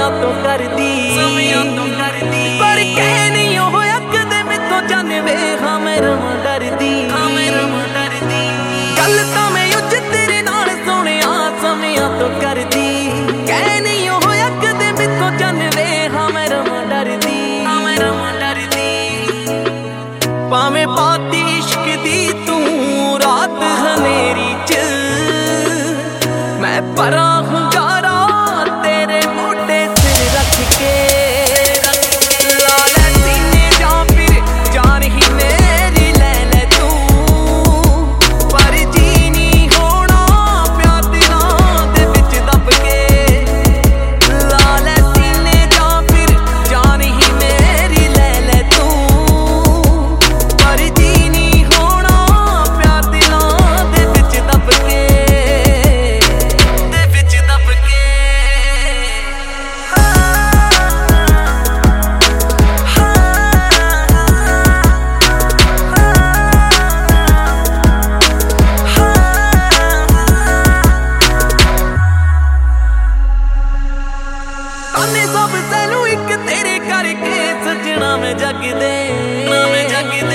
तो करदी पर कह नहीं हो अकदे में तो जाने वे हाँ मैं रवां डरदी गल तां मैं उज तेरे नाल सोहणिया समियां तो करदी कह नहीं हो अकदे में तो जाने वे हाँ मैं रवां डरदी भावें पाती इश्क दी तू रात हनेरी च मैं परा हुंगारा तेरे मोटे सिर रख के ला ले सीने जा फिर जान ही मेरी ले ले तू पर जी नहीं होना प्यार दिलां दे विच दब के ला ले सीने जा फिर जान ही मेरी ले ले तू पर जी नहीं होना प्यार दिलां दे विच दब के सब सैनू एक तेरे करके सजना मैं जग दे